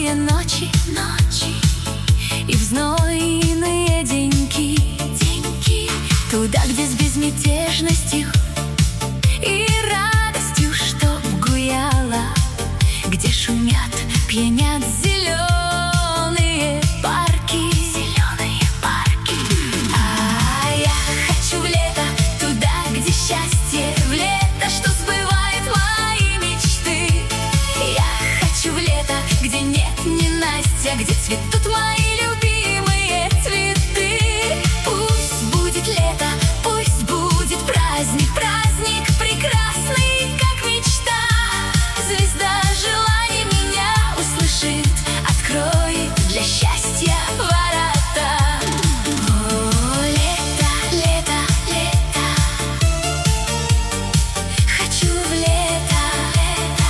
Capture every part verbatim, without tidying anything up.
звездные ночи, ночи и в знойные деньки, деньки, туда, где с безмятежностью и радостью, чтоб гуяла, где шумят, пьянят зеленые парки, зеленые парки. А я хочу в лето, туда, где счастье, в лето, что сбывает мои мечты. Я хочу в лето, где нет ненастья, где цветут мои любимые цветы. Пусть будет лето, пусть будет праздник, праздник прекрасный, как мечта. Звезда желаний меня услышит, откроет для счастья ворота. О, лето, лето, лето, хочу в лето, лето.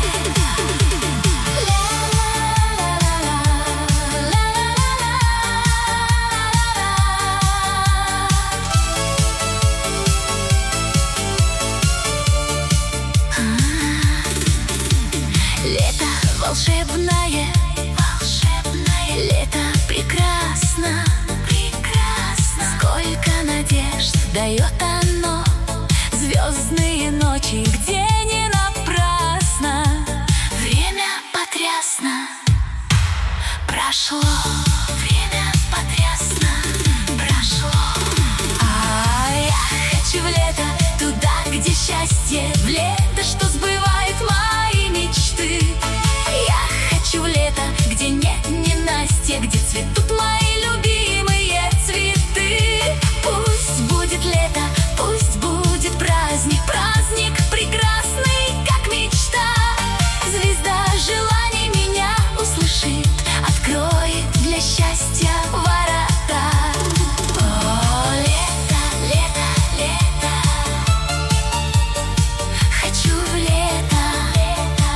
Лето волшебное, волшебное, лето прекрасно, прекрасно. Сколько надежд дает оно, звездные ночи, где не напрасно время потрясно прошло, время потрясно прошло. А я хочу в лето, туда, где счастье, в лето, что сбывает мои мечты. Я хочу в лето, где нет ненастья, где цветут мои любимые цветы. Пусть будет лето, пусть будет праздник, праздник прекрасный, как мечта. Звезда желаний меня услышит, откроет для счастья ворота. О, лето, лето, лето, хочу в лето, лето.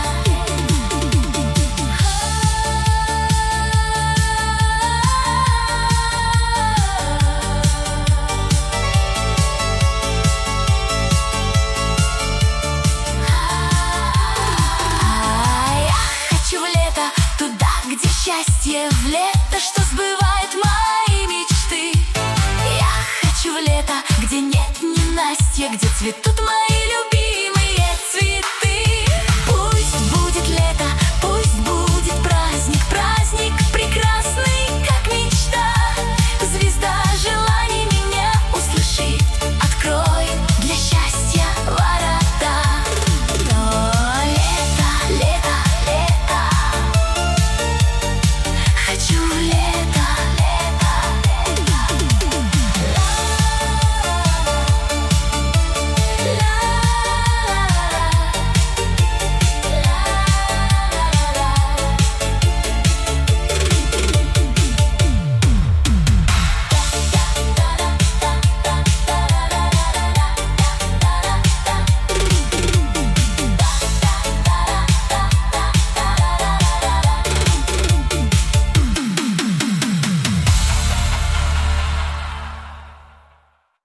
А я хочу в лето, туда, где счастье, в лето, что сбывает мои мечты. Я хочу в лето, где нет ненастья, где цветут мои